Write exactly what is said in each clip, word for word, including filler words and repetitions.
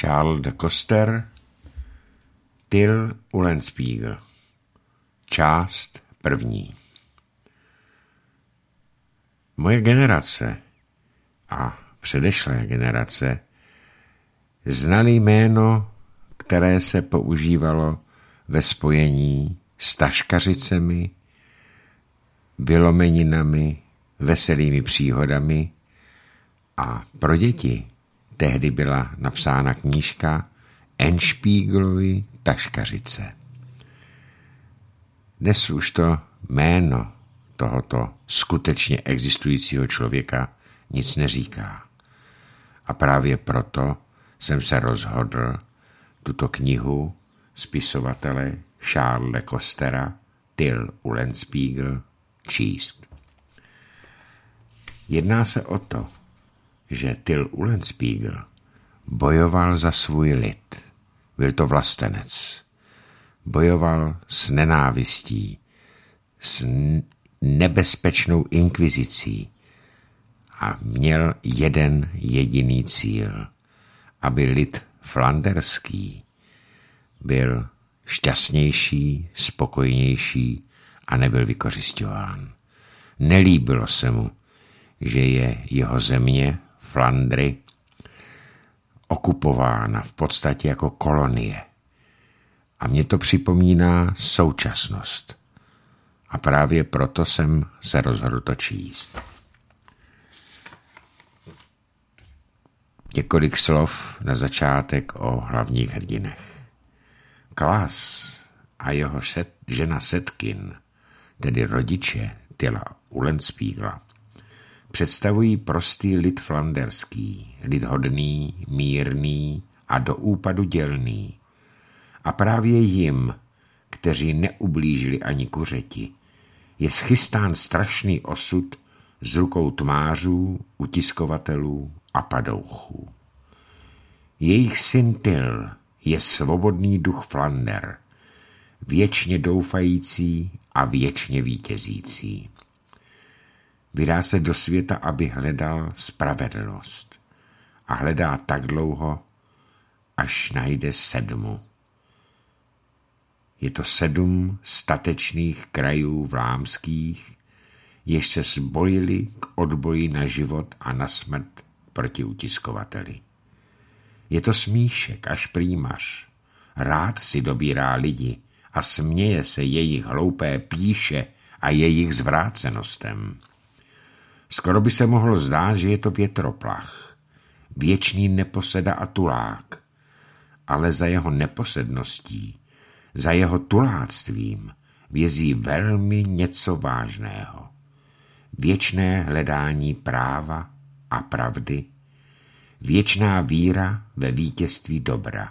Charles de Coster, Till Eulenspiegel. Část první. Moje generace a předešlé generace znali jméno, které se používalo ve spojení s taškařicemi, vylomeninami, veselými příhodami a pro děti tehdy byla napsána knížka Enspiegelovy taškařice. Dnes už to jméno tohoto skutečně existujícího člověka nic neříká. A právě proto jsem se rozhodl tuto knihu spisovatele Charlese de Costera Till Eulenspiegel číst. Jedná se o to, že Till Eulenspiegel bojoval za svůj lid. Byl to vlastenec. Bojoval s nenávistí, s nebezpečnou inkvizicí a měl jeden jediný cíl, aby lid flanderský byl šťastnější, spokojnější a nebyl vykořisťován. Nelíbilo se mu, že je jeho země, Flandry, okupována v podstatě jako kolonie. A mě to připomíná současnost. A právě proto jsem se rozhodl to číst. Několik slov na začátek o hlavních hrdinech. Klas a jeho set, žena Setkin, tedy rodiče Tilla Eulenspiegela, představují prostý lid flanderský, lid hodný, mírný a do úpadu dělný. A právě jim, kteří neublížili ani kuřeti, je schystán strašný osud z rukou tmářů, utiskovatelů a padouchů. Jejich syn Till je svobodný duch Flander, věčně doufající a věčně vítězící. Vydá se do světa, aby hledal spravedlnost. A hledá tak dlouho, až najde sedmu. Je to sedm statečných krajů vlámských, jež se zbojili k odboji na život a na smrt proti utiskovateli. Je to smíšek až prýmař. Rád si dobírá lidi a směje se jejich hloupé píše a jejich zvrácenostem. Skoro by se mohlo zdát, že je to větroplach, věčný neposeda a tulák, ale za jeho neposedností, za jeho tuláctvím vězí velmi něco vážného. Věčné hledání práva a pravdy, věčná víra ve vítězství dobra.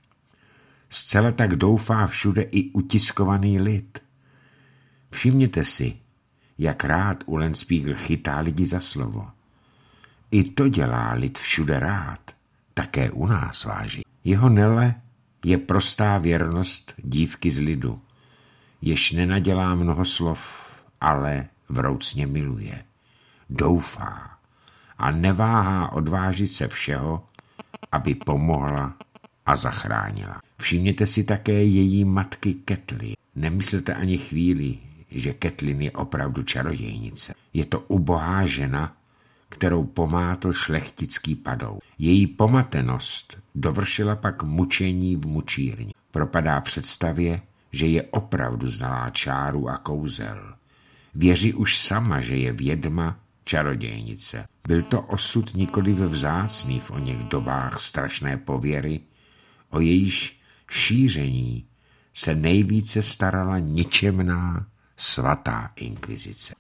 Zcela tak doufá všude i utiskovaný lid. Všimněte si, jak rád Eulenspiegel chytá lidi za slovo. I to dělá lid všude rád, také u nás váží. Jeho nele je prostá věrnost dívky z lidu, jež nenadělá mnoho slov, ale vroucně miluje. Doufá a neváhá odvážit se všeho, aby pomohla a zachránila. Všimněte si také její matky Kathleen. Nemyslete ani chvíli, že Kathleen je opravdu čarodějnice. Je to ubohá žena, kterou pomátl šlechtický padou. Její pomatenost dovršila pak mučení v mučírně. Propadá představě, že je opravdu znalá čáru a kouzel. Věří už sama, že je vědma, čarodějnice. Byl to osud nikoliv vzácný v oněch dobách strašné pověry, o jejíž šíření se nejvíce starala ničemná svatá inkvizice.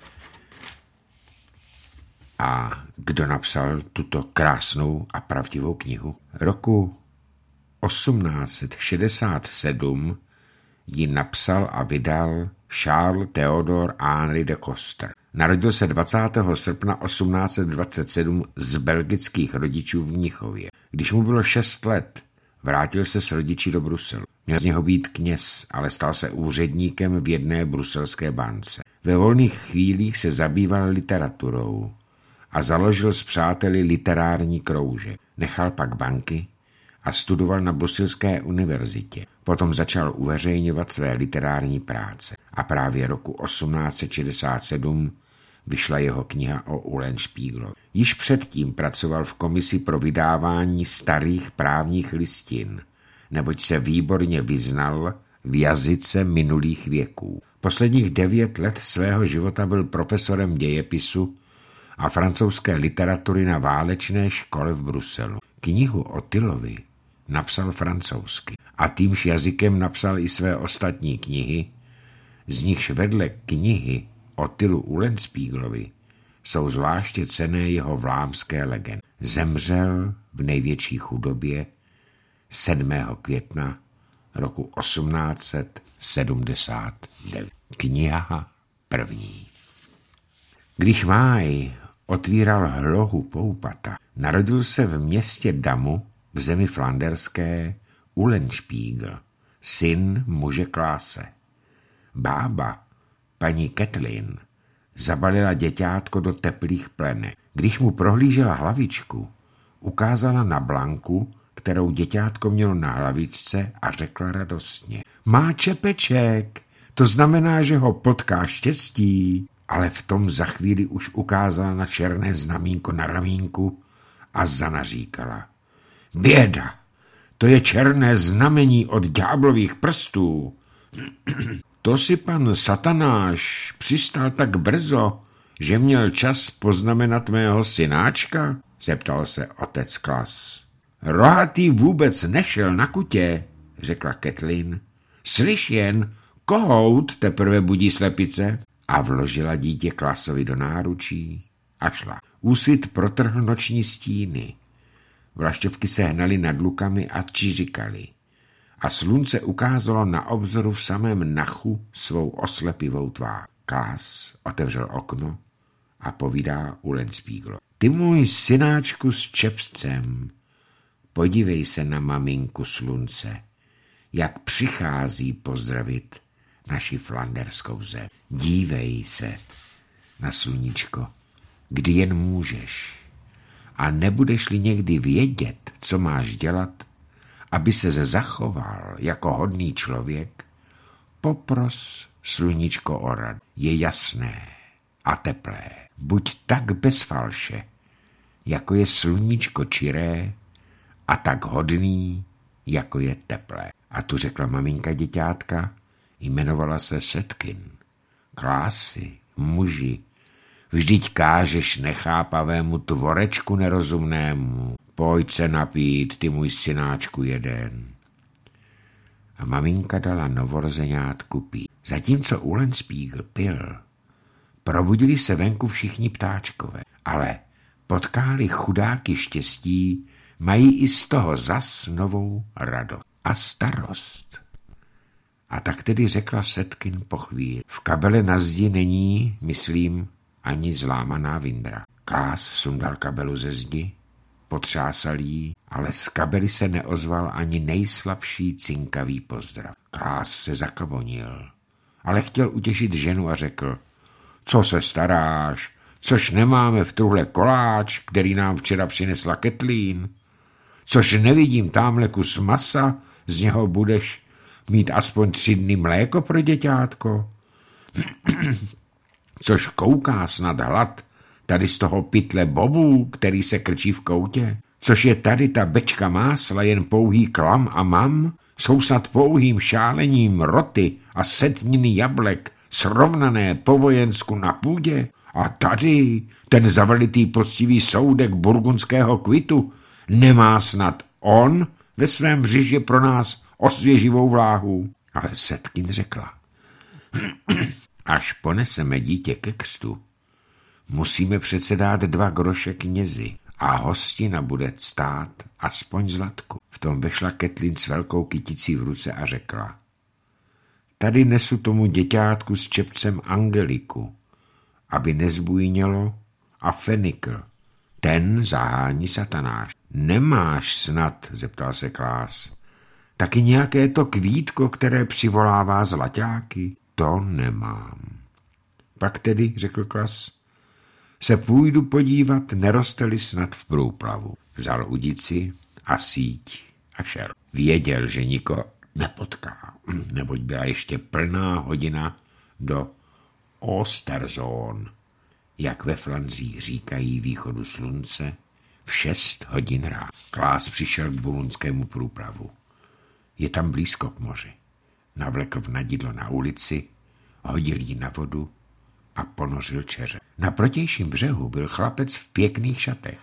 A kdo napsal tuto krásnou a pravdivou knihu? Roku osmnáct set šedesát sedm ji napsal a vydal Charles Theodor Henri de Coster. Narodil se dvacátého srpna osmnáct set dvacet sedm z belgických rodičů v Mnichově. Když mu bylo šest let, vrátil se s rodiči do Bruselu. Měl z něho být kněz, ale stal se úředníkem v jedné bruselské bance. Ve volných chvílích se zabýval literaturou a založil s přáteli literární kroužek. Nechal pak banky a studoval na Bruselské univerzitě. Potom začal uveřejňovat své literární práce a právě roku osmnáct set šedesát sedm vyšla jeho kniha o Uhlenspieglovi. Již předtím pracoval v komisi pro vydávání starých právních listin, neboť se výborně vyznal v jazyce minulých věků. Posledních devět let svého života byl profesorem dějepisu a francouzské literatury na válečné škole v Bruselu. Knihu o Tylovi napsal francouzsky a týmž jazykem napsal i své ostatní knihy, z nichž vedle knihy o Tylu Uhlenspieglovi jsou zvláště cenné jeho vlámské legendy. Zemřel v největší chudobě sedmého května roku osmnáct set sedmdesát devět. Kniha první. Když máj otvíral hlohu Poupata, narodil se v městě Damu v zemi flanderské Uhlenspiegel, syn muže Kláse. Bába, paní Kathleen, zabalila děťátko do teplých plenek. Když mu prohlížela hlavičku, ukázala na Blanku, kterou děťátko mělo na hlavičce a řekla radostně: má čepeček, to znamená, že ho potká štěstí. Ale v tom za chvíli už ukázala na černé znamínko na ramínku a zanaříkala: běda, to je černé znamení od ďáblových prstů. To si pan satanáš přistal tak brzo, že měl čas poznamenat mého synáčka? Zeptal se otec Klas. Rohatý vůbec nešel na kutě, řekla Kathleen. Slyš jen, kohout teprve budí slepice. A vložila dítě Klasovi do náručí a šla. Úsvit protrhl noční stíny. Vlašťovky se hnaly nad lukami a čiřikaly. A slunce ukázalo na obzoru v samém nachu svou oslepivou tvář. Klas otevřel okno a povídá Uhlenspieglovi. Ty můj synáčku s čepcem, podívej se na maminku slunce, jak přichází pozdravit naši flanderskou zem. Dívej se na sluníčko, kdy jen můžeš. A nebudeš-li někdy vědět, co máš dělat, aby se zachoval jako hodný člověk, popros sluníčko o radu. Je jasné a teplé. Buď tak bez falše, jako je sluníčko čiré, a tak hodný, jako je teplé. A tu řekla maminka děťátka, jmenovala se Setkin. Klásy, muži, vždyť kážeš nechápavému tvorečku nerozumnému. Pojď se napít, ty můj synáčku jeden. A maminka dala novorozeňátku pít. Zatímco Uhlenspiegel pil, probudili se venku všichni ptáčkové, ale potkáli chudáky štěstí, mají i z toho zas novou radost a starost. A tak tedy řekla Setkin po chvíli. V kabele na zdi není, myslím, ani zlámaná vindra. Klas sundal kabelu ze zdi, potřásal jí, ale z kabely se neozval ani nejslabší cinkavý pozdrav. Klas se zakavonil, ale chtěl utěšit ženu a řekl: co se staráš, což nemáme v truhle koláč, který nám včera přinesla Kathleen, což nevidím támhle kus masa, z něho budeš mít aspoň tři dny mléko pro děťátko, což kouká snad hlad tady z toho pytle bobů, který se krčí v koutě, což je tady ta bečka másla jen pouhý klam a mam, jsou snad pouhým šálením roty a setniny jablek, srovnané po vojensku na půdě. A tady ten zavalitý poctivý soudek burgundského kvitu, nemá snad on ve svém břiše pro nás osvěživou vláhu. Ale Setkin řekla: až poneseme dítě ke křtu, musíme přece dát dva groše knězi a hostina bude stát aspoň zlatku. V tom vešla Kathleen s velkou kyticí v ruce a řekla: tady nesu tomu děťátku s čepcem Angeliku, aby nezbujnělo, a fenikl, ten zahání satanáš. Nemáš snad, zeptal se Klas, taky nějaké to kvítko, které přivolává zlaťáky? To nemám. Pak tedy, řekl Klas, se půjdu podívat, neroste-li snad v průplavu. Vzal udici a síť a šel. Věděl, že nikoho nepotká, neboť byla ještě plná hodina do Osterzone, jak ve Flandřích říkají východu slunce, v šest hodin ráno. Klás přišel k Bulunskému průplavu. Je tam blízko k moři. Navlekl vnadidlo na ulici, hodil ji na vodu a ponořil čeře. Na protějším břehu byl chlapec v pěkných šatech.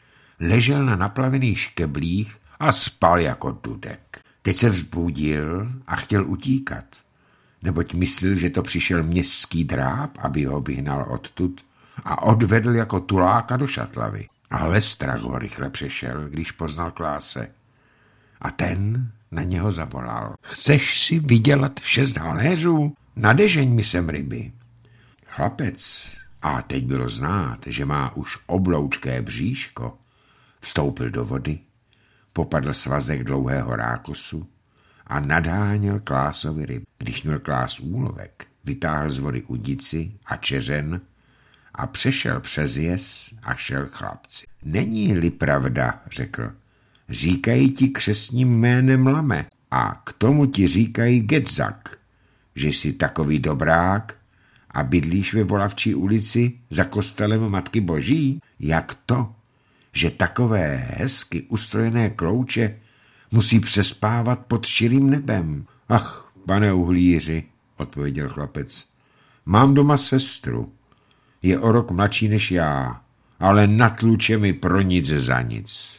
Ležel na naplavených škeblích a spal jako dudek. Teď se vzbudil a chtěl utíkat, neboť myslel, že to přišel městský dráp, aby ho vyhnal odtud a odvedl jako tuláka do šatlavy. Ale strach ho rychle přešel, když poznal Kláse. A ten na něho zavolal. Chceš si vydělat šest haléřů? Nadežeň mi sem ryby. Chlapec, a teď bylo znát, že má už obloučké bříško, vstoupil do vody, popadl svazek dlouhého rákosu a nadháněl Klásovi ryb. Když měl Klás úlovek, vytáhl z vody udici a čeřen a přešel přes jez a šel k chlapci. Není-li pravda, řekl, říkají ti křestním jménem Lame a k tomu ti říkají Gedzak, že jsi takový dobrák a bydlíš ve Volavčí ulici za kostelem Matky Boží? Jak to, že takové hezky ustrojené klouče musí přespávat pod širým nebem? Ach, pane uhlíři, odpověděl chlapec, mám doma sestru. Je o rok mladší než já, ale natluče mi pro nic za nic.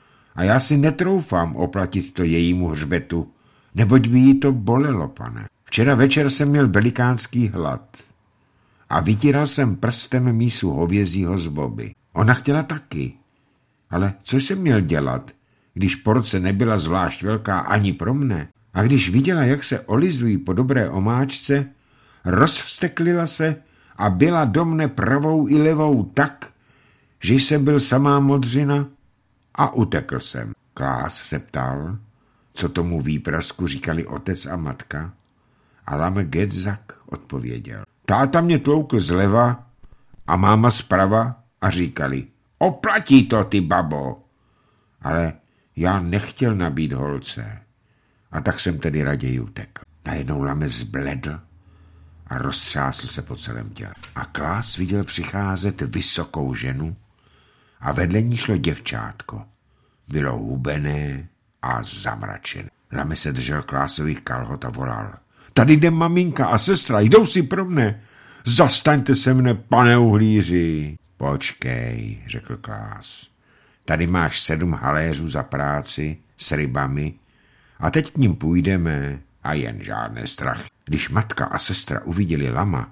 A já si netroufám oplatit to jejímu hřbetu, neboť by jí to bolelo, pane. Včera večer jsem měl velikánský hlad a vytíral jsem prstem mísu hovězího z boby. Ona chtěla taky, ale co jsem měl dělat, když porce nebyla zvlášť velká ani pro mne? A když viděla, jak se olizují po dobré omáčce, rozvsteklila se a byla do mne pravou i levou tak, že jsem byl samá modřina a utekl jsem. Klás se ptal, co tomu výprasku říkali otec a matka, a Lame Gedzak odpověděl. Táta mě tloukl zleva a máma zprava a říkali, oplatí to, ty babo. Ale já nechtěl nabít holce a tak jsem tedy raději utekl. Najednou Lame zbledl a roztřásl se po celém těle. A Klás viděl přicházet vysokou ženu a vedle ní šlo děvčátko. Bylo hubené a zamračené. Lame se držel Klásových kalhot a volal. Tady jde maminka a sestra, jdou si pro mne. Zastaňte se mne, pane uhlíři. Počkej, řekl Klás. Tady máš sedm haléřů za práci s rybami a teď k ním půjdeme a jen žádné strach. Když matka a sestra uviděli Lama,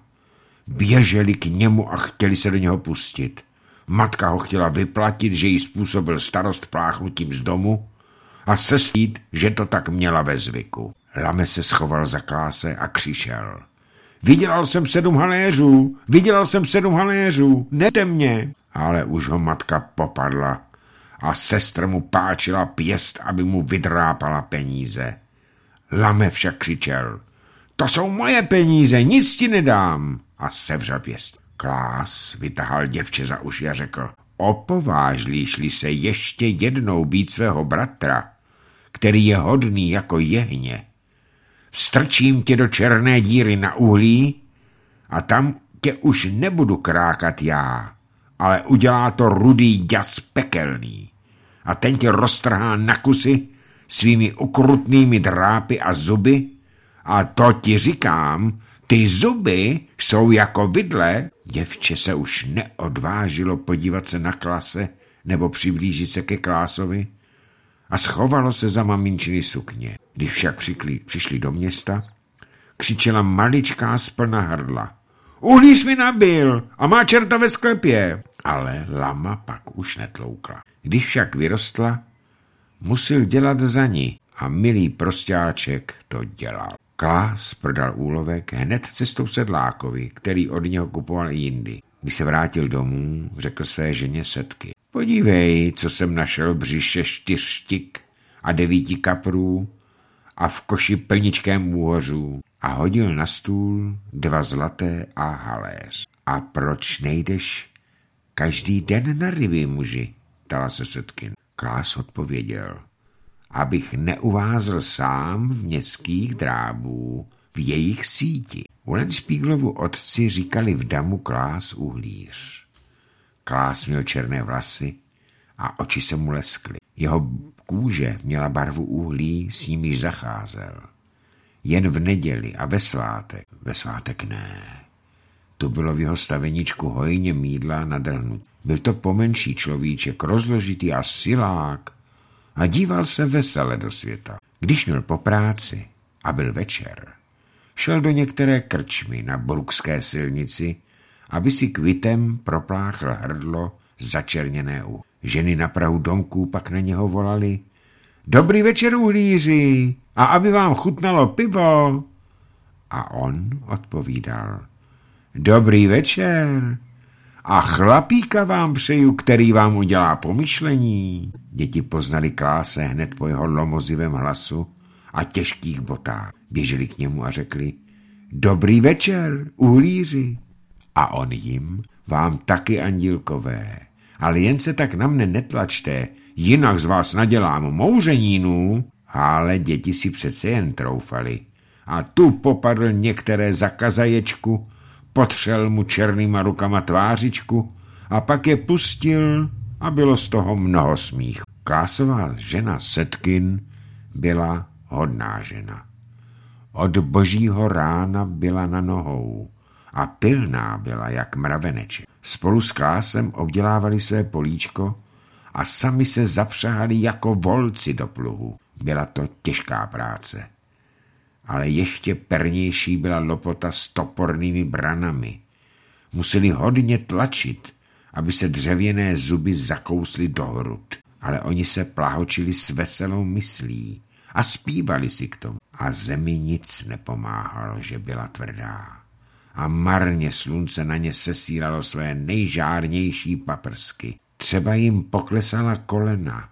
běželi k němu a chtěli se do něho pustit. Matka ho chtěla vyplatit, že jí způsobil starost pláchnutím z domu a sestít, že to tak měla ve zvyku. Lame se schoval za Kláse a křičel. Vydělal jsem sedm haléřů, vydělal jsem sedm haléřů, nete mě. Ale už ho matka popadla a sestra mu páčila pěst, aby mu vydrápala peníze. Lame však křičel. To jsou moje peníze, nic ti nedám. A sevřel pěst. Klás vytahal děvče za uši a řekl. Opovážlíš-li se ještě jednou být svého bratra, který je hodný jako jehně, strčím tě do černé díry na uhlí a tam tě už nebudu krákat já, ale udělá to rudý děs pekelný a ten tě roztrhá na kusy svými ukrutnými drápy a zuby a to ti říkám, ty zuby jsou jako vidle. Děvče se už neodvážilo podívat se na Klase nebo přiblížit se ke Klásovi a schovalo se za maminčiny sukně. Když však přikli, přišli do města, křičela maličká splna hrdla. Uhlíř mi nabil a má čerta ve sklepě. Ale Lama pak už netloukla. Když však vyrostla, musel dělat za ní a milý prostáček to dělal. Klás prodal úlovek hned cestou sedlákovi, který od něho kupoval i jindy. Když se vrátil domů, řekl své ženě Setky. Podívej, co jsem našel v břiše čtyř štik a devíti kaprů a v koši plničkém úhořů a hodil na stůl dva zlaté a haléř. A proč nejdeš každý den na ryby, muži? Ptala se Setkin. Klás odpověděl. abych neuvázl sám v městských drábů v jejich síti. Uhlenspiegelovu otci říkali v damu Klás Uhlíř. Klás měl černé vlasy a oči se mu leskly. Jeho kůže měla barvu uhlí, s nimiž zacházel. Jen v neděli a ve svátek. Ve svátek ne. To bylo v jeho staveníčku hojně mýdla nadrhnut. Byl to pomenší človíček, rozložitý a silák a díval se vesele do světa. Když měl po práci a byl večer, šel do některé krčmy na Brukské silnici, aby si kvitem propláchl hrdlo začerněné uhlí. Ženy na prahu domků pak na něho volali: Dobrý večer, uhlíři, a aby vám chutnalo pivo. A on odpovídal: Dobrý večer, a chlapíka vám přeju, který vám udělá pomyšlení. Děti poznali Kláse hned po jeho lomozivém hlasu a těžkých botách. Běželi k němu a řekli: Dobrý večer, uhlíři. A on jim: Vám taky, andílkové, ale jen se tak na mne netlačte, jinak z vás nadělám mouřenínu. Ale děti si přece jen troufali. A tu popadl některé za kazaječku, potřel mu černýma rukama tvářičku a pak je pustil a bylo z toho mnoho smíchu. Klásová žena Setkin byla hodná žena. Od božího rána byla na nohou a pilná byla jak mraveneček. Spolu s Klásem obdělávali své políčko a sami se zapřahali jako volci do pluhu. Byla to těžká práce. Ale ještě pernější byla lopota s topornými branami. Museli hodně tlačit, aby se dřevěné zuby zakously do hrud. Ale oni se plahočili s veselou myslí a zpívali si k tomu. A zemi nic nepomáhalo, že byla tvrdá. A marně slunce na ně sesílalo své nejžárnější paprsky. Třeba jim poklesala kolena.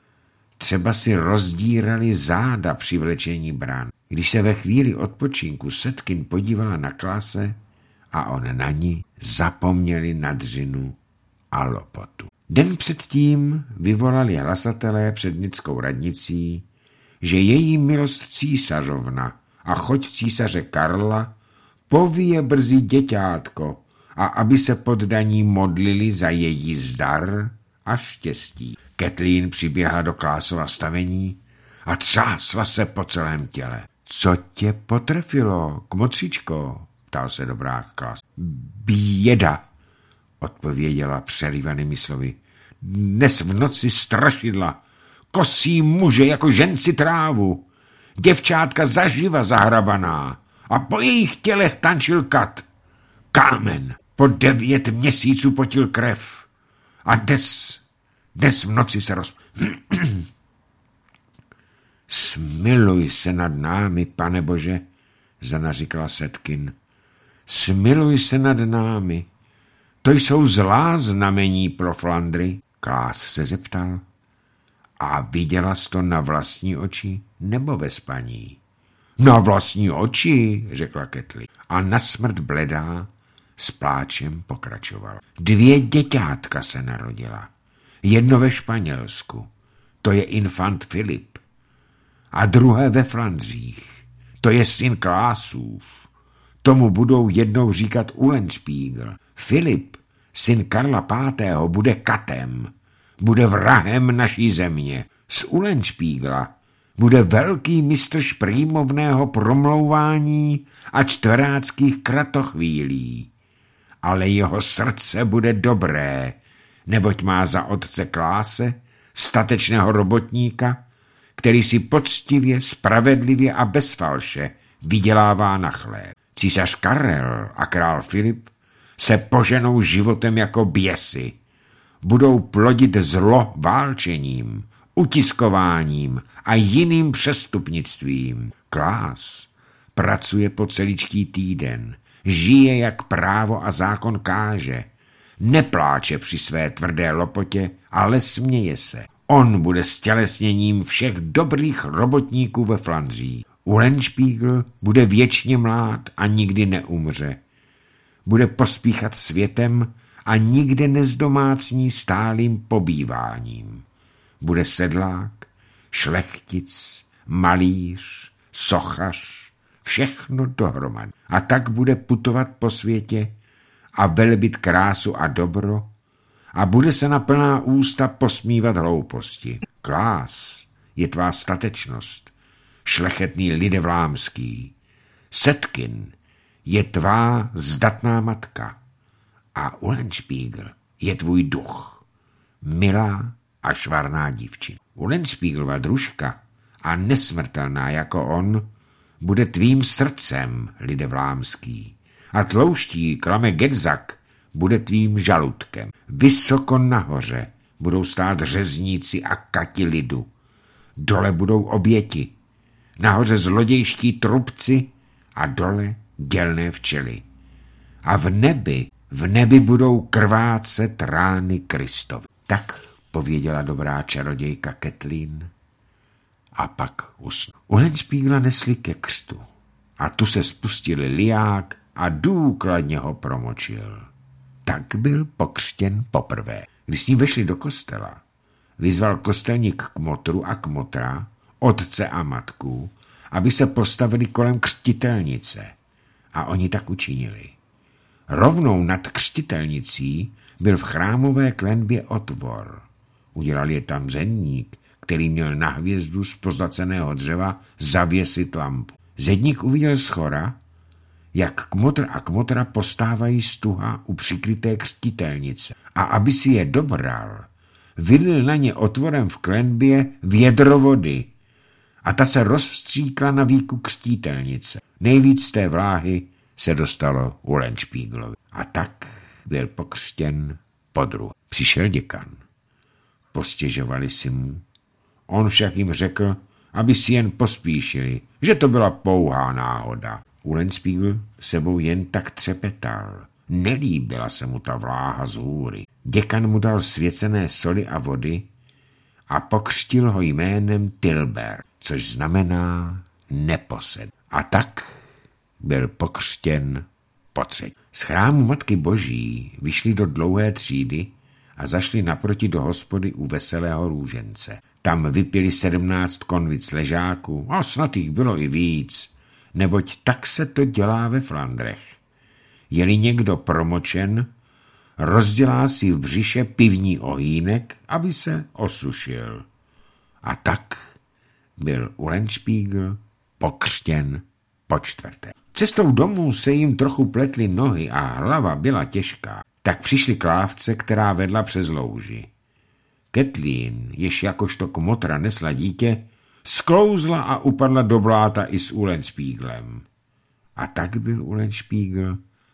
Třeba si rozdírali záda při vlečení bran. Když se ve chvíli odpočinku Setkin podívala na Klase a on na ní, zapomněli na dřinu a lopotu. Den předtím vyvolali hlasatelé před Nickou radnicí, že její milost císařovna a choť císaře Karla povíje brzy děťátko a aby se poddaní modlili za její zdar a štěstí. Kathleen přiběhla do Klásova stavení a třásla se po celém těle. Co tě potrefilo, kmotřičko? Ptal se dobrák Klás. Běda, odpověděla přerývanými slovy. Dnes v noci strašidla, kosí muže jako ženci trávu, děvčátka zaživa zahrabaná a po jejich tělech tančil kat. Kámen po devět měsíců potil krev a des, des v noci se roz... Smiluj se nad námi, pane Bože, zanaříkala Setkin. Smiluj se nad námi. To jsou zlá znamení pro Flandry. Klás se zeptal. A viděla jsi to na vlastní oči nebo ve spaní? Na vlastní oči, řekla Kathleen. A na smrt bledá s pláčem pokračoval. Dvě děťátka se narodila. Jedno ve Španělsku, to je infant Filip. A druhé ve Flandřích, to je syn Klásův. Tomu budou jednou říkat Uhlenspiegel. Filip, syn Karla pátého, bude katem, bude vrahem naší země. Z Uhlenspiegela bude velký mistr šprýmovného promlouvání a čtveráckých kratochvílí. Ale jeho srdce bude dobré, neboť má za otce Kláse, statečného robotníka, který si poctivě, spravedlivě a bez falše vydělává na chléb. Císař Karel a král Filip se poženou životem jako běsi. Budou plodit zlo válčením, utiskováním a jiným přestupnictvím. Klás pracuje po celičký týden, žije, jak právo a zákon káže, nepláče při své tvrdé lopotě, ale směje se. On bude stělesněním všech dobrých robotníků ve Flandřích. Uhlenspiegel bude věčně mlád a nikdy neumře. Bude pospíchat světem a nikde nezdomácní stálým pobýváním. Bude sedlák, šlechtic, malíř, sochař, všechno dohromady. A tak bude putovat po světě a velebit krásu a dobro a bude se na plná ústa posmívat hlouposti. Klás je tvá statečnost, šlechetný lide vlámský. Setkin je tvá zdatná matka a Eulenspiegel je tvůj duch, milá a švarná dívčina. Eulenspiegelova družka a nesmrtelná jako on bude tvým srdcem, lide vlámský, a tlouští klame Gedzak bude tvým žaludkem. Vysoko nahoře budou stát řezníci a kati lidu. Dole budou oběti, nahoře zlodějští trubci a dole dělné včely. A v nebi, v nebi budou krvácet rány Kristovi. Tak pověděla dobrá čarodějka Kathleen a pak usnula. Eulenspiegela nesli ke křtu a tu se spustili liák a důkladně ho promočil. Tak byl pokřtěn poprvé. Když s ním vešli do kostela, vyzval kostelník kmotru a kmotra, otce a matku, aby se postavili kolem křtitelnice. A oni tak učinili. Rovnou nad křtitelnicí byl v chrámové klenbě otvor. Udělal je tam zedník, který měl na hvězdu z pozlaceného dřeva zavěsit lampu. Zedník uviděl shora, jak kmotr a kmotra postávají stuha u přikryté křtitelnice. A aby si je dobral, vylil na ně otvorem v klenbě vědro vody a ta se rozstříkla na víku křtitelnice. Nejvíc z té vláhy se dostalo Eulenspiegelovi. A tak byl pokřtěn podruhé. Přišel děkan. Postěžovali si mu. On však jim řekl, aby si jen pospíšili, že to byla pouhá náhoda. Eulenspiegel sebou jen tak třepetal. Nelíbila se mu ta vláha z hůry. Děkan mu dal svěcené soli a vody a pokřtil ho jménem Tilber, což znamená neposed. A tak byl pokřtěn potřetí. Z chrámu Matky Boží vyšli do dlouhé třídy a zašli naproti do hospody u Veselého růžence. Tam vypili sedmnáct konvic ležáků, a snad jich bylo i víc, neboť tak se to dělá ve Flandrech. Je-li někdo promočen, rozdělá si v břiše pivní ohýnek, aby se osušil. A tak byl Eulenspiegel pokřtěn počtvrté. Cestou domů se jim trochu pletly nohy a hlava byla těžká. Tak přišli k lávce, která vedla přes louži. Kathleen, jež jakožto kmotra nesla dítě, sklouzla a upadla do bláta i s Eulenspiegelem. A tak byl Eulenspiegel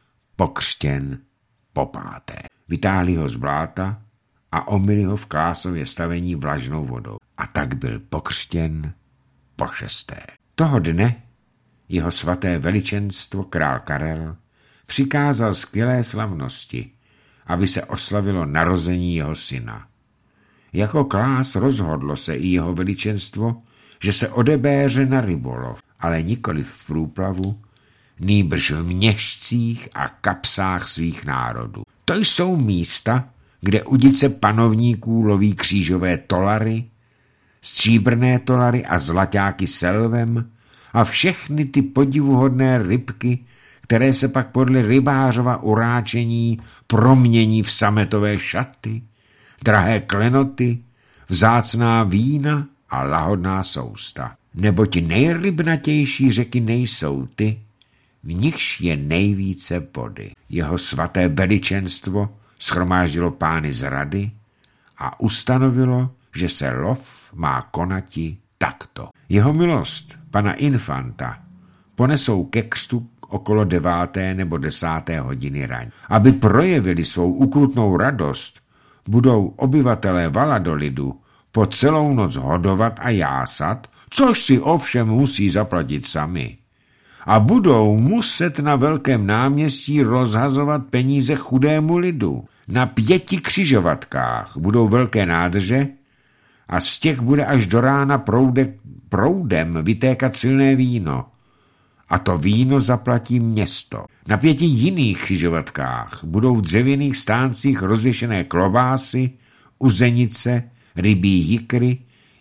pokřtěn popáté. Vytáhli ho z bláta a omyli ho v klásově stavení vlažnou vodou. A tak byl pokřtěn pošesté. Toho dne jeho svaté veličenstvo král Karel přikázal skvělé slavnosti, aby se oslavilo narození jeho syna. Jako klás rozhodlo se i jeho veličenstvo, že se odebéře na rybolov, ale nikoli v průplavu, nýbrž v měšcích a kapsách svých národů. To jsou místa, kde udice panovníků loví křížové tolary, stříbrné tolary a zlaťáky selvem a všechny ty podivuhodné rybky, které se pak podle rybářova uráčení promění v sametové šaty, drahé klenoty, vzácná vína a lahodná sousta. Neboť nejrybnatější řeky nejsou ty, v nichž je nejvíce vody. Jeho svaté veličenstvo shromáždilo pány z rady a ustanovilo, že se lov má konati takto. Jeho milost, pana infanta, ponesou ke křtu okolo deváté nebo desáté hodiny raň. Aby projevili svou ukrutnou radost, budou obyvatelé Valladolidu po celou noc hodovat a jásat, což si ovšem musí zaplatit sami. A budou muset na velkém náměstí rozhazovat peníze chudému lidu. Na pěti křižovatkách budou velké nádrže a z těch bude až do rána proude, proudem vytékat silné víno. A to víno zaplatí město. Na pěti jiných křižovatkách budou v dřevěných stáncích rozvěšené klobásy, uzenice, rybí jikry,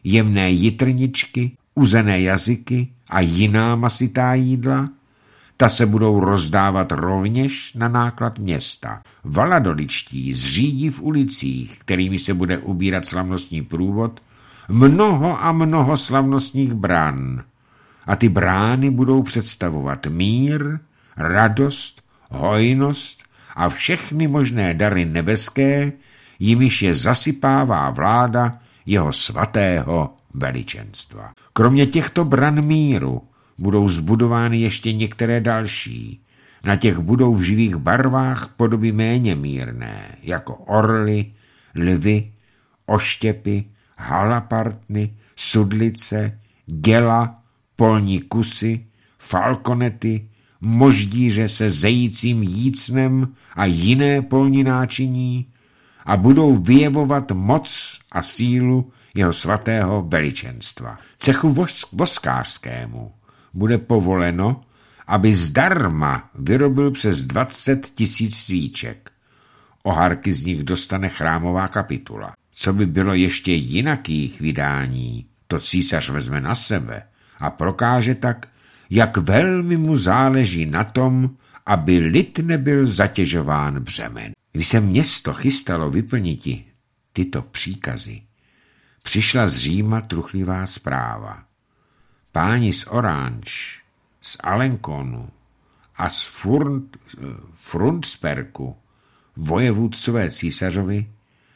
jemné jitrničky, uzené jazyky a jiná masitá jídla, ta se budou rozdávat rovněž na náklad města. Valadoličtí zřídí v ulicích, kterými se bude ubírat slavnostní průvod, mnoho a mnoho slavnostních brán. A ty brány budou představovat mír, radost, hojnost a všechny možné dary nebeské, jimiž je zasypává vláda jeho svatého veličenstva. Kromě těchto bran míru budou zbudovány ještě některé další. Na těch budou v živých barvách podoby méně mírné, jako orly, lvy, oštěpy, halapartny, sudlice, děla, polní kusy, falkonety, moždíře se zejícím jícnem a jiné polní náčiní a budou vyjevovat moc a sílu jeho svatého veličenstva. Cechu voskářskému bude povoleno, aby zdarma vyrobil přes dvacet tisíc svíček. Oharky z nich dostane chrámová kapitula. Co by bylo ještě jinakých vydání, to císař vezme na sebe a prokáže tak, jak velmi mu záleží na tom, aby lid nebyl zatěžován břemen. Když se město chystalo vyplniti tyto příkazy, přišla z Říma truchlivá zpráva. Páni z Orange, z Alenconu a z Frund, Frundsperku, vojevůdcové císařovi,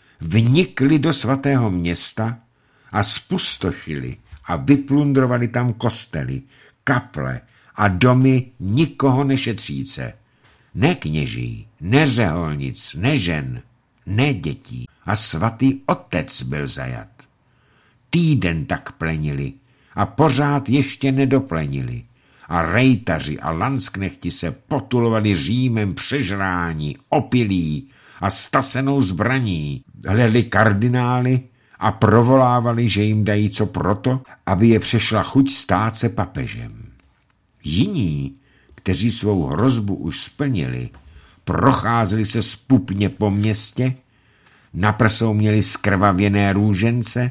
vnikli do svatého města a spustošili a vyplundrovali tam kostely, kaple a domy nikoho nešetříce. Ne kněží, ne řeholnic, ne žen, ne dětí. A svatý otec byl zajat. Týden tak plenili a pořád ještě nedoplenili. A rejtaři a lansknechti se potulovali Římem přežrání, opilí a stasenou zbraní. Hledali kardinály a provolávali, že jim dají co proto, aby je přešla chuť stát se papežem. Jiní, kteří svou hrozbu už splnili, procházeli se spupně po městě, na prsou měli skrvavěné růžence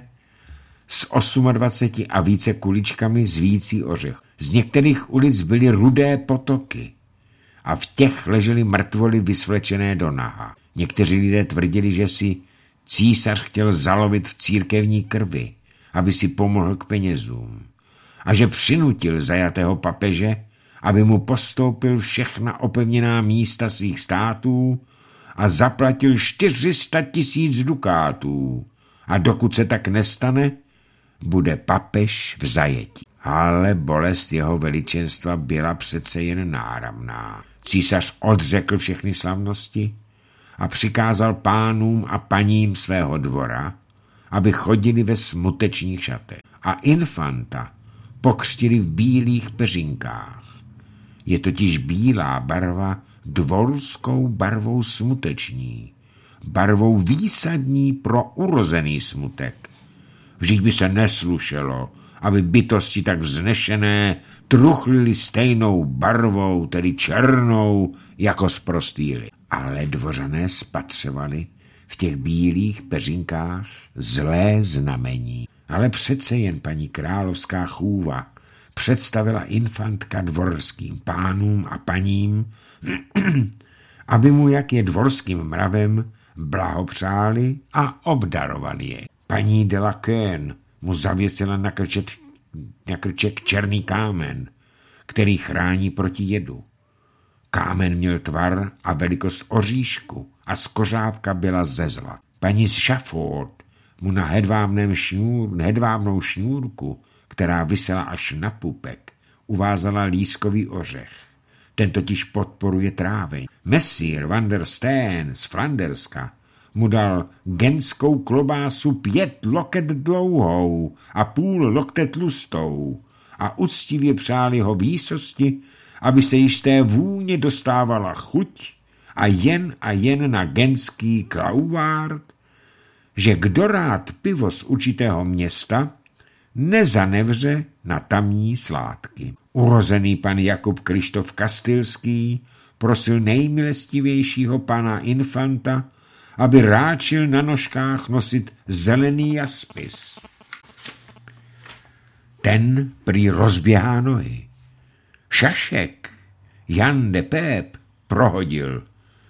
s dvaceti osmi a více kuličkami z vící ořech. Z některých ulic byly rudé potoky a v těch ležely mrtvoly vysvlečené do naha. Někteří lidé tvrdili, že si císař chtěl zalovit v církevní krvi, aby si pomohl k penězům, a že přinutil zajatého papeže, aby mu postoupil všechna opevněná místa svých států a zaplatil čtyři sta tisíc dukátů. A dokud se tak nestane, bude papež v zajetí. Ale bolest jeho veličenstva byla přece jen náramná. Císař odřekl všechny slavnosti a přikázal pánům a paním svého dvora, aby chodili ve smutečních šatech. A infanta pokřtili v bílých peřinkách. Je totiž bílá barva dvorskou barvou smuteční, barvou výsadní pro urozený smutek. Vždyť by se neslušelo, aby bytosti tak vznešené truchlili stejnou barvou, tedy černou, jako sprostýly. Ale dvořané spatřovali v těch bílých peřinkách zlé znamení. Ale přece jen paní královská chůva představila infantka dvorským pánům a paním, aby mu, jak je dvorským mravem, blahopřáli a obdarovali je. Paní de la Coen mu zavěsila na, krčet, na krček černý kámen, který chrání proti jedu. Kámen měl tvar a velikost oříšku a skořápka byla ze zla. Paní z Schafford mu na hedvábném šňůr, hedvábnou šňůrku, která visela až na pupek, uvázala lískový ořech. Ten totiž podporuje tráveň. Messír van der Steen z Flanderska mu dal genskou klobásu pět loket dlouhou a půl lokte tlustou a uctivě přál jeho výsosti, aby se již té vůně dostávala chuť a jen a jen na genský klauvárd, že kdo rád pivo z určitého města, nezanevře na tamní sládky. Urozený pan Jakub Krištof Kastilský prosil nejmilostivějšího pana infanta, aby ráčil na nožkách nosit zelený jaspis. ten prý rozběhá nohy. Šašek, Jan de Pép, prohodil.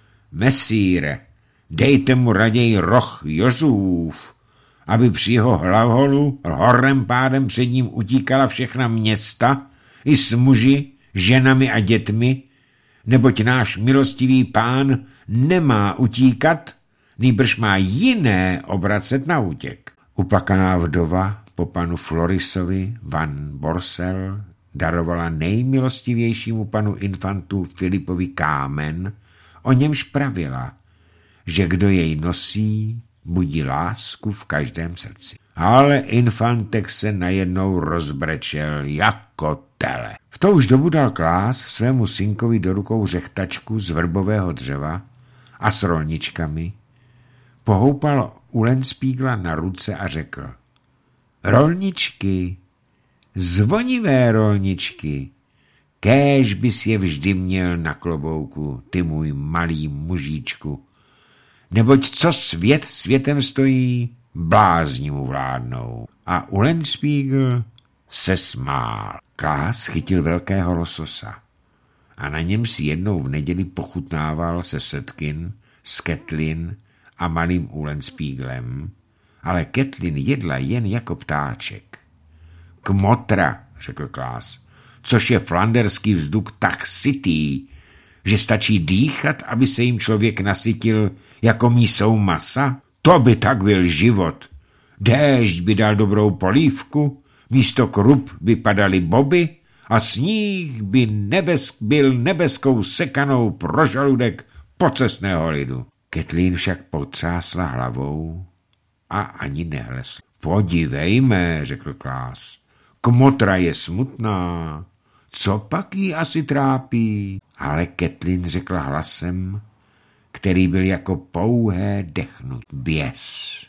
Mesíre, dejte mu raději roh Jozův, aby při jeho hlavolu horem pádem před ním utíkala všechna města i s muži, ženami a dětmi, neboť náš milostivý pán nemá utíkat, nýbrž má jiné obracet na útěk. Uplakaná vdova po panu Florisovi van Borsel darovala nejmilostivějšímu panu infantu Filipovi kámen, o němž pravila, že kdo jej nosí, budí lásku v každém srdci. Ale infantek se najednou rozbrečel jako tele. V to už dobu dal Klás svému synkovi do rukou řechtačku z vrbového dřeva a s rolničkami, pohoupal Ulenspígla na ruce a řekl: rolničky, zvonivé rolničky, kéž bys je vždy měl na klobouku, ty můj malý mužíčku, neboť co svět světem stojí, blázni mu vládnou. A Ulenspígl se smál. Klás chytil velkého lososa a na něm si jednou v neděli pochutnával se Setkin, s Ketlin a malým Ulenspíglem, ale Ketlin jedla jen jako ptáček. Kmotra, řekl Klás, což je flanderský vzduch tak sytý, že stačí dýchat, aby se jim člověk nasytil jako mísou masa? To by tak byl život. Déšť by dal dobrou polívku, místo krup by padaly boby a sníh by nebes, byl nebeskou sekanou pro žaludek pocestného lidu. Ketlin však potřásla hlavou a ani nehlesla. Podívejme, řekl Klás, kmotra je smutná, co pak jí asi trápí? Ale Ketlin řekla hlasem, který byl jako pouhé dechnut. Běs.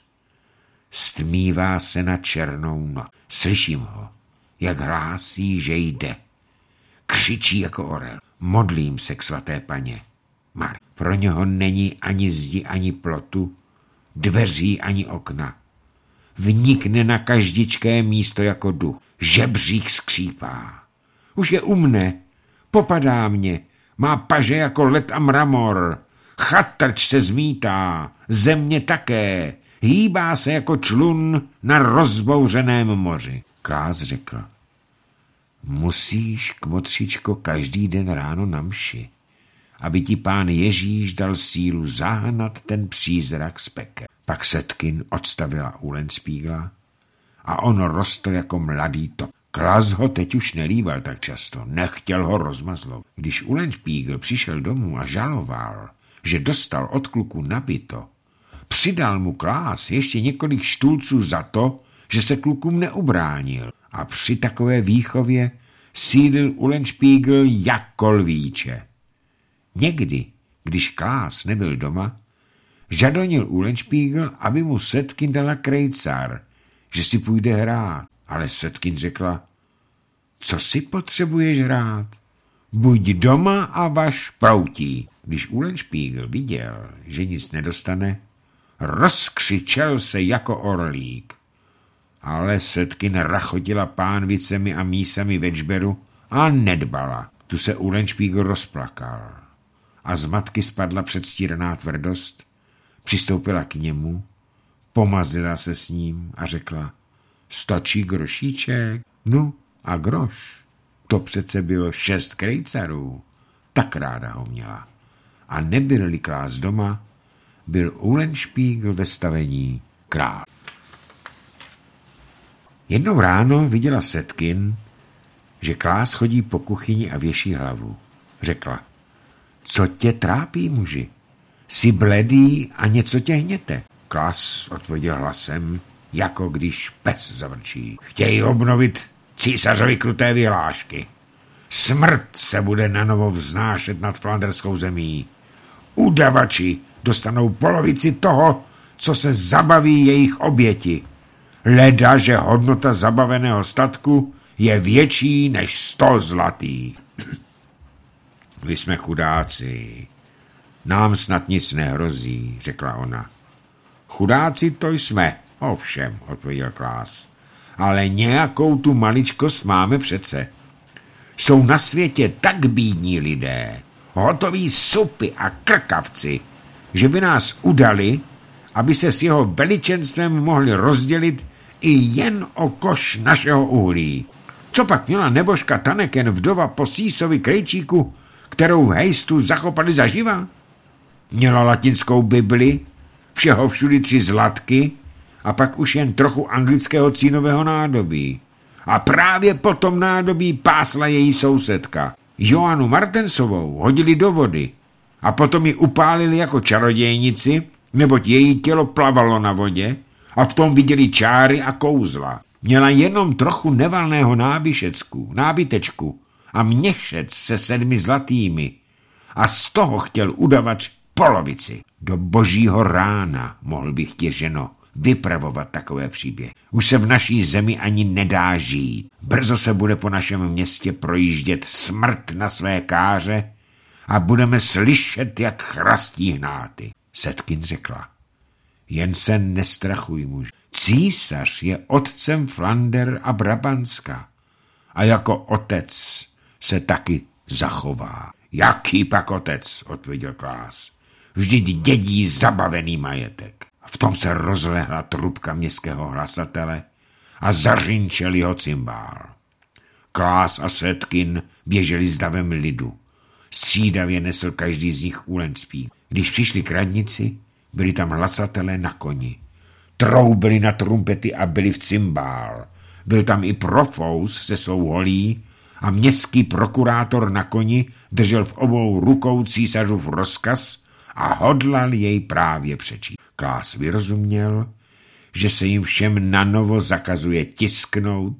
Stmívá se na černou noc. Slyším ho, jak hlásí, že jde. Křičí jako orel. Modlím se k svaté paně. Mar, pro něho není ani zdi, ani plotu, dveří, ani okna. Vnikne na každičké místo jako duch. Žebřík skřípá. Už je u mne, popadá mě, má paže jako led a mramor, chatrč se zmítá, země také, hýbá se jako člun na rozbouřeném moři. Klás řekl: musíš, kmotřičko, každý den ráno na mši, aby ti pán Ježíš dal sílu zahnat ten přízrak z pekel. Pak Setkin odstavila Ulenspígla a on rostl jako mladý top. Klás ho teď už nelíbal tak často, nechtěl ho rozmazlovat. Když Ulenspígl přišel domů a žaloval, že dostal od kluku nabito, přidal mu Klás ještě několik štulců za to, že se klukům neubránil. A při takové výchově sídlil Ulenspígl jako lvíče. Někdy, když Klás nebyl doma, žadonil Ulenspígl, aby mu Setkin dala krejcar, že si půjde hrát. Ale Setkin řekla: co si potřebuješ hrát? Buď doma a vaš proutí. Když Ulenspígl viděl, že nic nedostane, rozkřičel se jako orlík. Ale Setkin rachotila pánvicemi a mísami večberu a nedbala. Tu se Ulenspígl rozplakal a z matky spadla předstíraná tvrdost, přistoupila k němu, pomazila se s ním a řekla: stačí grošíček? No a groš, to přece bylo šest krejcarů. Tak ráda ho měla. A nebyl-li Klás doma, byl Ulenspígl ve stavení král. Jednou ráno viděla Setkin, že Klás chodí po kuchyni a věší hlavu. Řekla: co tě trápí, muži? Jsi bledý a něco tě hněte. Klás odpověděl hlasem, jako když pes zavrčí. Chtějí obnovit císařovi kruté vyhlášky. Smrt se bude nanovo vznášet nad flanderskou zemí. Udavači dostanou polovici toho, co se zabaví jejich oběti. Leda, že hodnota zabaveného statku je větší než sto zlatých. Vy jsme chudáci. Nám snad nic nehrozí, řekla ona. Chudáci to jsme, ovšem, odpověděl Klás. ale nějakou tu maličkost máme přece. Jsou na světě tak bídní lidé, hotoví supy a krkavci, že by nás udali, aby se s jeho veličenstvem mohli rozdělit i jen o koš našeho uhlí. Co pak měla nebožka Taneken, vdova po Sísovi Krejčíku, kterou hejstu zachopali zaživa? Měla latinskou Bibli, všeho všudy tři zlatky a pak už jen trochu anglického cínového nádobí. A právě po tom nádobí pásla její sousedka. Joanu Martensovou hodili do vody a potom ji upálili jako čarodějnici, neboť její tělo plavalo na vodě a v tom viděli čáry a kouzla. Měla jenom trochu nevalného nábyšecku, nábytečku a měšec se sedmi zlatými a z toho chtěl udavač polovici. Do božího rána, mohl bych tě, ženo, vypravovat takové příběhy. Už se v naší zemi ani nedá žít. Brzo se bude po našem městě projíždět smrt na své káře a budeme slyšet, jak chrastí hnáty. Setkin řekla, jen se nestrachuj, muž. Císař je otcem Flander a Brabanska a jako otec se taky zachová. Jaký pak otec, odpověděl Klás. Vždyť dědí zabavený majetek. V tom se rozlehla trubka městského hlasatele a zařinčel jeho cymbál. Klás a Setkin běželi s davem lidu. Střídavě nesl každý z nich úlenspík. Když přišli k radnici, byli tam hlasatelé na koni. Troubili na trumpety a byli v cymbál. Byl tam i Profous se svou holí a městský prokurátor na koni držel v obou rukou císařův rozkaz a hodlal jej právě přečíst. Klás vyrozuměl, že se jim všem nanovo zakazuje tisknout,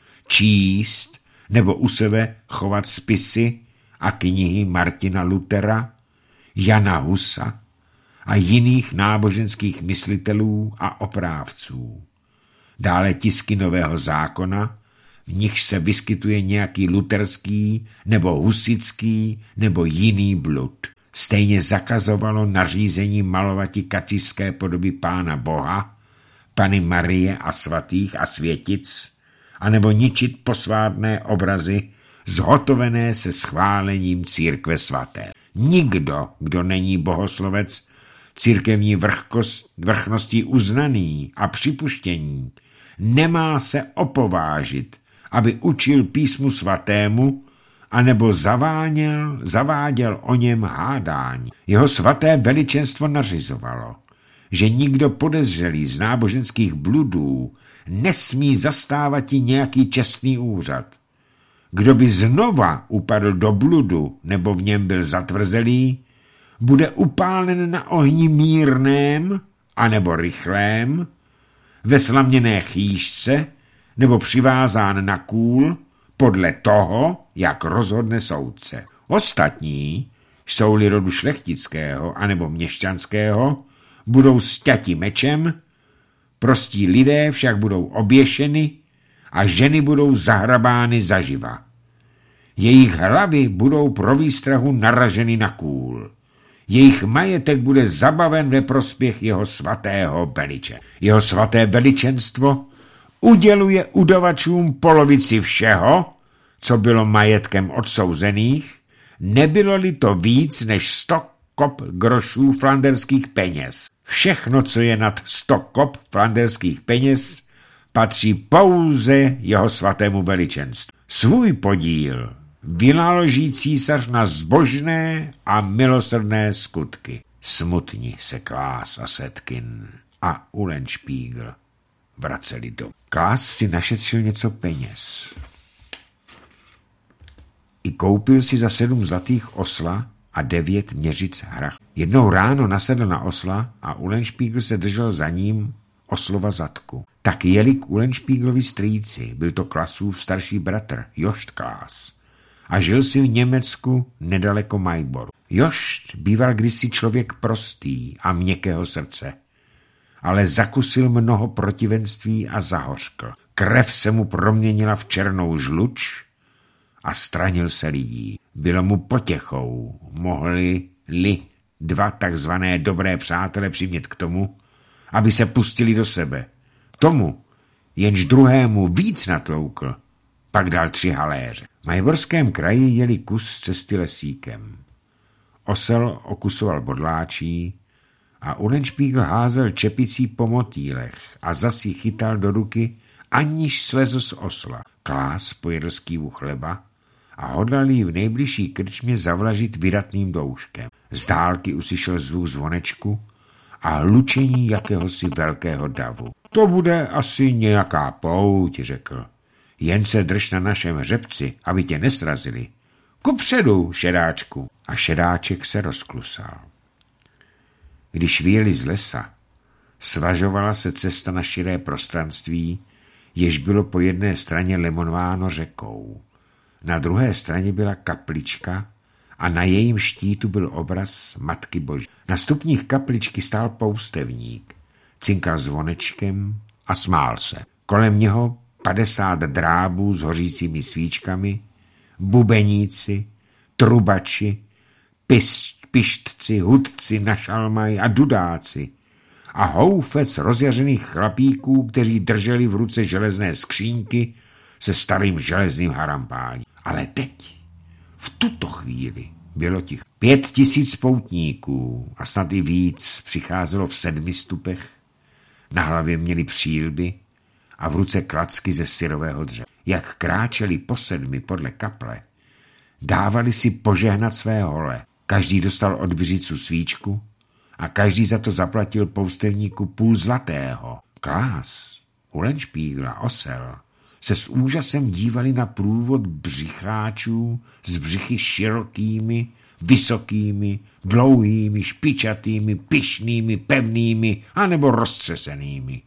číst nebo u sebe chovat spisy a knihy Martina Luthera, Jana Husa a jiných náboženských myslitelů a oprávců. Dále tisky Nového zákona, v nichž se vyskytuje nějaký luterský nebo husický nebo jiný blud. Stejně zakazovalo nařízení malovati kacířské podoby Pána Boha, Panny Marie a svatých a světic, anebo ničit posvátné obrazy zhotovené se schválením církve svaté. Nikdo, kdo není bohoslovec, církevní vrchkost, vrchností uznaný a připuštění, nemá se opovážit, aby učil písmu svatému, anebo zaváněl, zaváděl o něm hádání. Jeho svaté veličenstvo nařizovalo, že nikdo podezřelý z náboženských bludů nesmí zastávat i nějaký čestný úřad. Kdo by znova upadl do bludu nebo v něm byl zatvrzelý, bude upálen na ohni mírném anebo rychlém, ve slaměné chýšce nebo přivázán na kůl podle toho, jak rozhodne soudce. Ostatní, jsou-li rodu šlechtického anebo měšťanského, budou sťati mečem, prostí lidé však budou oběšeny a ženy budou zahrabány zaživa. Jejich hlavy budou pro výstrahu naraženy na kůl. Jejich majetek bude zabaven ve prospěch jeho svatého veliče. Jeho svaté veličenstvo uděluje udavačům polovici všeho, co bylo majetkem odsouzených, nebylo-li to víc než sto kop grošů flanderských peněz. Všechno, co je nad sto kop flanderských peněz, patří pouze jeho svatému veličenstvu. Svůj podíl vynaloží císař na zbožné a milosrdné skutky. Smutní se Klás a Setkin a Eulenspiegel vraceli domů. Klás si našetřil něco peněz. I koupil si za sedm zlatých osla a devět měřic hrach. Jednou ráno nasedl na osla a Eulenspiegel se držel za ním oslova zadku. Tak jeli k Eulenspiegelovi strýci, byl to Klasův starší bratr, Jošt Klás, a žil si v Německu nedaleko Majboru. Jošt býval kdysi člověk prostý a měkkého srdce, ale zakusil mnoho protivenství a zahořkl. Krev se mu proměnila v černou žluč a stranil se lidí. Bylo mu potěchou, mohli-li dva takzvané dobré přátele přimět k tomu, aby se pustili do sebe. Tomu, jenž druhému víc natloukl, pak dal tři haléře. V Majvorském kraji jeli kus cesty lesíkem. Osel okusoval bodláčí a Ulenšpígl házel čepicí po motýlech a zas ji chytal do ruky, aniž slezl z osla. Klás pojedl skývu chleba a hodlal jí v nejbližší krčmě zavlažit vydatným douškem. Z dálky uslyšel zvuk zvonečku a hlučení jakéhosi velkého davu. To bude asi nějaká pouť, řekl. Jen se drž na našem hřebci, aby tě nesrazili. Kupředu, šedáčku. A šedáček se rozklusal. Když vyjeli z lesa, svažovala se cesta na širé prostranství, jež bylo po jedné straně lemonováno řekou. Na druhé straně byla kaplička a na jejím štítu byl obraz Matky Boží. Na stupních kapličky stál poustevník, cinkal zvonečkem a smál se. Kolem něho padesát drábů s hořícími svíčkami, bubeníci, trubači, pis, pištci, hudci na šalmaj a dudáci a houfec rozjařených chlapíků, kteří drželi v ruce železné skřínky se starým železným harampáním. Ale teď, v tuto chvíli, bylo ticho. Pět tisíc poutníků a snad i víc přicházelo v sedmi stupech. Na hlavě měli přílby a v ruce klacky ze syrového dřeva. Jak kráčeli po sedmi podle kaple, dávali si požehnat své hole. Každý dostal od břicu svíčku a každý za to zaplatil poustevníku půl zlatého. Klás, Ulenšpígl a Osel se s úžasem dívali na průvod břicháčů s břichy širokými, vysokými, dlouhými, špičatými, pyšnými, pevnými anebo roztřesenými.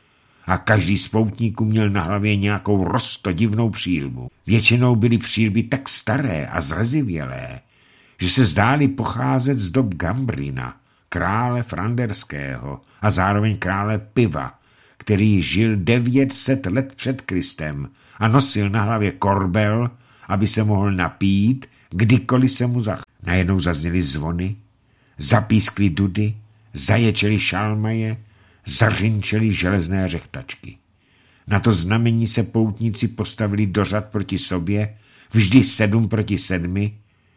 A každý z poutníků měl na hlavě nějakou roztodivnou přílbu. Většinou byly přílby tak staré a zrezivělé, že se zdály pocházet z dob Gambrina, krále Franderského a zároveň krále Piva, který žil devět set let před Kristem a nosil na hlavě korbel, aby se mohl napít, kdykoliv se mu zach. Najednou zazněly zvony, zapískly dudy, zaječely šalmaje, zařinčely železné řechtačky. Na to znamení se poutníci postavili do řad proti sobě, vždy sedm proti sedmi,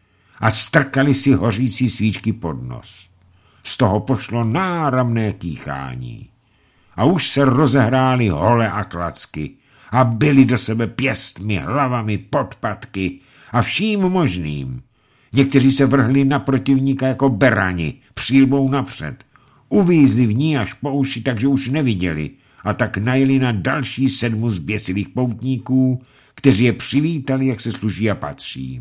a strkali si hořící svíčky pod nos. Z toho pošlo náramné kýchání. A už se rozehrály hole a klacky a byli do sebe pěstmi, hlavami, podpatky a vším možným. Někteří se vrhli na protivníka jako berani, přílbou napřed. Uvízli v ní až po uši, takže už neviděli a tak najeli na další sedmu zběsilých poutníků, kteří je přivítali, jak se sluší a patří.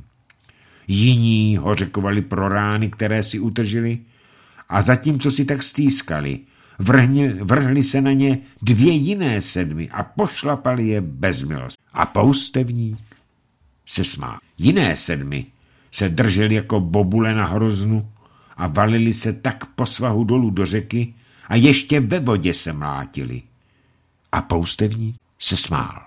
Jiní hořekovali pro rány, které si utržili, a zatímco si tak stýskali, vrhni, vrhli se na ně dvě jiné sedmy a pošlapali je bez milosti. A poustevník se smál. Jiné sedmy se drželi jako bobule na hroznu a valili se tak po svahu dolů do řeky a ještě ve vodě se mlátili. A poustevník se smál.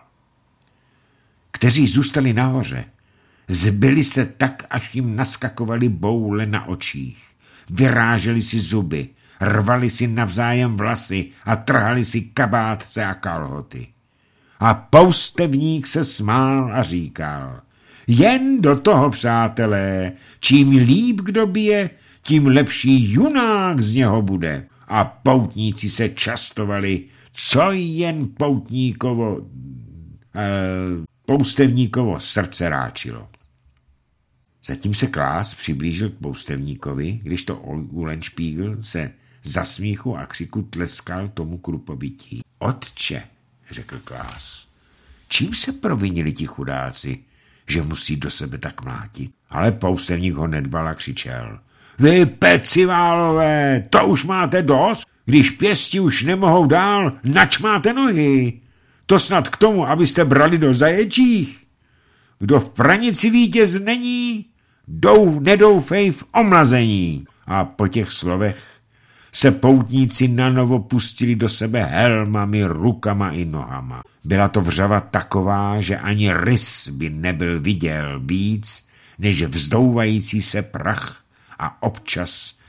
Kteří zůstali nahoře, zbyli se tak, až jim naskakovali boule na očích. Vyráželi si zuby, rvali si navzájem vlasy a trhali si kabátce a kalhoty. A poustevník se smál a říkal: jen do toho, přátelé, čím líp kdo bije, tím lepší junák z něho bude. A poutníci se častovali, co jen poutníkovo, eh, poustevníkovo srdce ráčilo. Zatím se Klás přiblížil k poustevníkovi, když to Ulenšpígl se za smíchu a křiku tleskal tomu krupobytí. Otče, řekl Klás, čím se provinili ti chudáci, že musí do sebe tak mlátit? Ale poustevník ho nedbal a křičel: vy peciválové, to už máte dost? Když pěsti už nemohou dál, nač máte nohy? To snad k tomu, abyste brali do zaječích? Kdo v pranici vítěz není, dou, nedoufej v omlazení. A po těch slovech se poutníci nanovo pustili do sebe helmami, rukama i nohama. Byla to vřava taková, že ani rys by nebyl viděl víc, než vzdouvající se prach a občas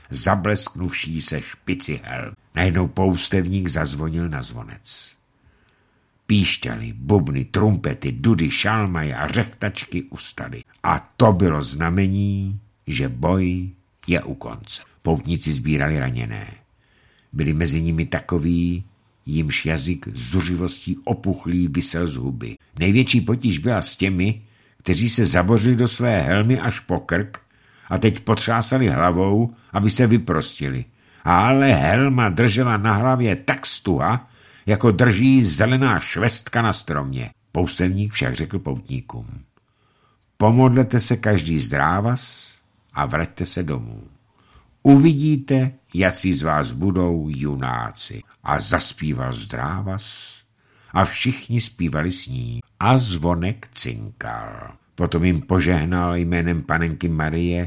zablesknuvší se špici helm. Najednou poustevník zazvonil na zvonec. Píšťaly, bubny, trumpety, dudy, šalmaje a řechtačky ustaly. A to bylo znamení, že boj je u konce. Poutníci sbírali raněné. Byli mezi nimi takoví, jimž jazyk zuřivostí opuchlý visel z huby. Největší potíž byla s těmi, kteří se zabořili do své helmy až po krk a teď potřásali hlavou, aby se vyprostili. Ale helma držela na hlavě tak stuha, jako drží zelená švestka na stromě. Poustevník však řekl poutníkům: pomodlete se každý zdrávas a vraťte se domů. Uvidíte, jací z vás budou junáci. A zaspíval zdrávas a všichni zpívali s ní a zvonek cinkal. Potom jim požehnal jménem panenky Marie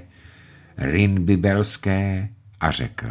Rinbibelské a řekl: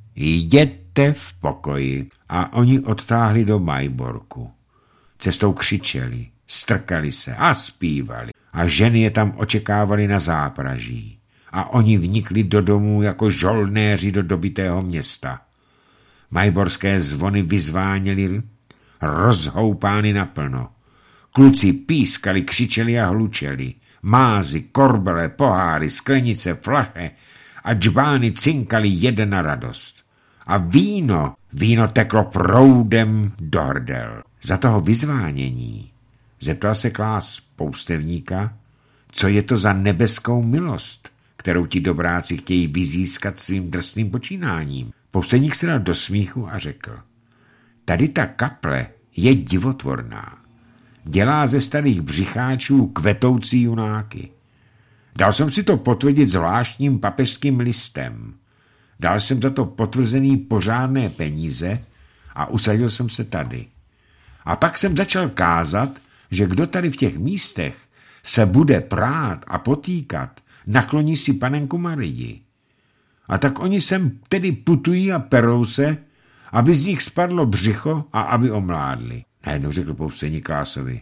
jděte v pokoji. A oni odtáhli do Majborku. Cestou křičeli, strkali se a zpívali. A ženy je tam očekávali na zápraží. A oni vnikli do domů jako žoldnéři do dobitého města. Majborské zvony vyzváněly, rozhoupány naplno. Kluci pískali, křičeli a hlučeli. Mázy, korbele, poháry, sklenice, flaše a džbány cinkali jeden na radost. A víno, víno teklo proudem do hrdel. Za toho vyzvánění zeptal se Klás poustevníka, co je to za nebeskou milost, kterou ti dobráci chtějí vyzískat svým drsným počínáním. Poustevník se dal do smíchu a řekl: tady ta kaple je divotvorná. Dělá ze starých břicháčů kvetoucí junáky. Dal jsem si to potvrdit zvláštním papežským listem. Dal jsem za to potvrzený pořádné peníze a usadil jsem se tady. A pak jsem začal kázat, že kdo tady v těch místech se bude prát a potýkat, nakloní si panenku Marii. A tak oni sem tedy putují a perou se, aby z nich spadlo břicho a aby omládli. Najednou řekl poustevník Klásovi: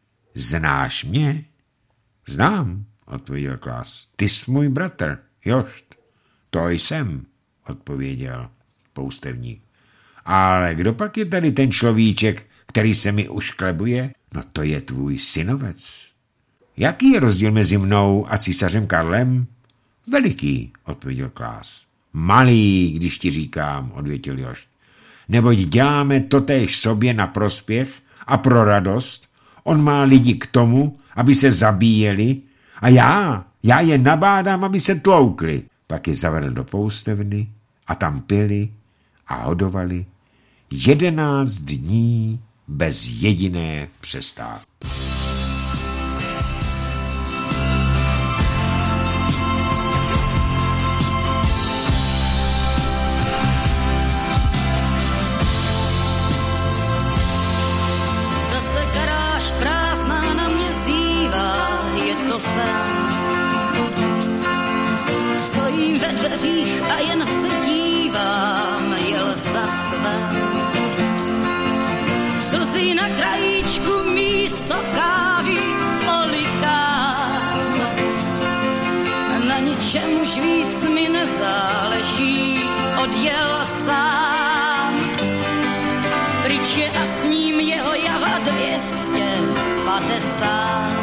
znáš mě? Znám, odpověděl Klás. Ty jsi můj bratr, Jošt. To jsem, odpověděl poustevník. Ale kdo pak je tady ten človíček, který se mi ušklebuje? No to je tvůj synovec. Jaký je rozdíl mezi mnou a císařem Karlem? Veliký, odpověděl Klás. Malý, když ti říkám, odvětil Jošt. Neboť děláme totéž sobě na prospěch a pro radost. On má lidi k tomu, aby se zabíjeli, a já, já je nabádám, aby se tloukli. Pak je zavedl do poustevny a tam pili a hodovali jedenáct dní bez jediné přestávky. Zase garáž prázdná na mě zývá, je to sen. Stojím ve dveřích a jen se dívám, jel za své. Slzy na krajíčku místo kávy olikám. Na ničem už víc mi nezáleží, odjel sám. Pryč je a s ním jeho java dvě stě padesát.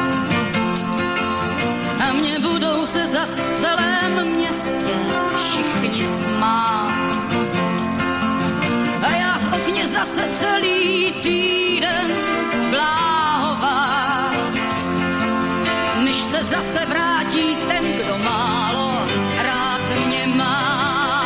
A mě budou se zas v celém městě všichni smát. A já v okně zase celý týden bláhovát. Než se zase vrátí ten, kdo málo rád mě má.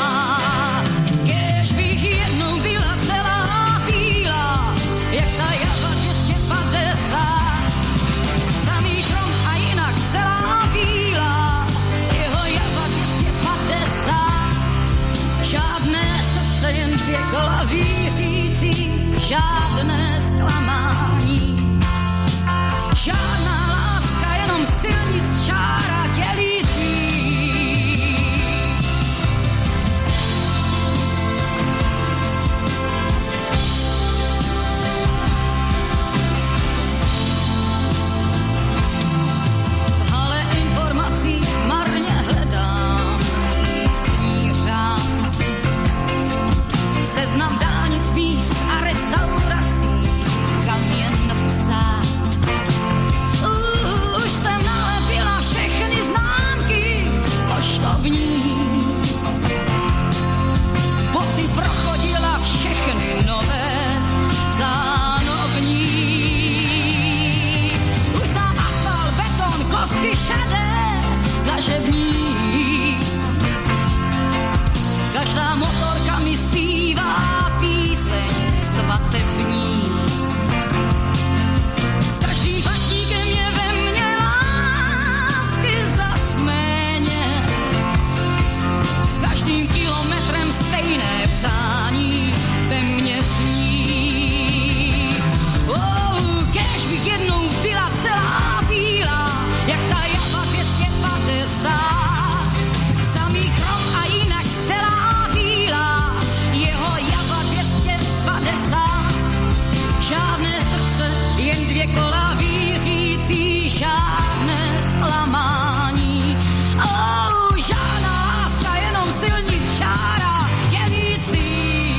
Kéž bych jednou byla celá bílá, jak ta java dvě stě padesát. Samý chrom a jinak celá bílá, jeho java dvě stě padesát. Žádné srdce, jen dvě kola vířící, žádné zklamání. Žádná láska, jenom silnic čára dělící. V hale informací marně hledám místní řád. Seznam dálnic, míst a restaurací, kam přání ve mně zní. Oh, kéž bych jednou byla celá bílá, jak ta java dvě stě padesát. Samý chrom a jinak celá bílá, jeho java dvě stě padesát. Žádné srdce, jen dvě kola vířící, žádné zklamání. Oh, žádná láska, jenom silnic čára dělící.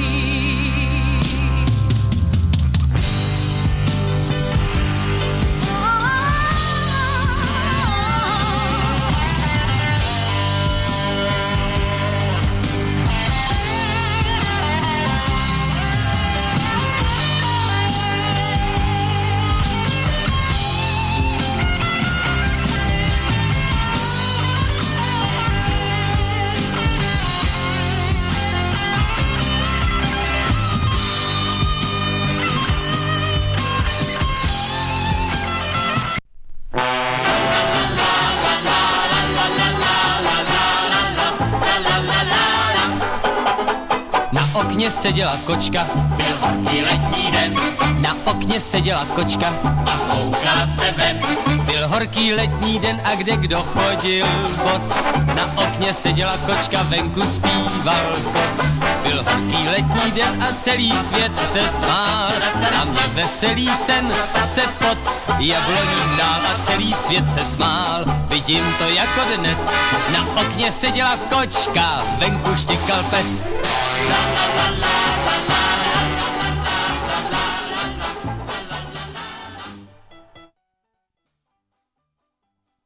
Na okně seděla kočka, byl horký letní den, na okně seděla kočka a koukala se ven. Byl horký letní den a kde kdo chodil bos. Na okně seděla kočka, venku zpíval kos. Byl horký letní den a celý svět se smál. A mě veselý sen se pod jabloním dál a celý svět se smál. Vidím to jako dnes, na okně seděla kočka, venku štěkal pes. La la la la la la.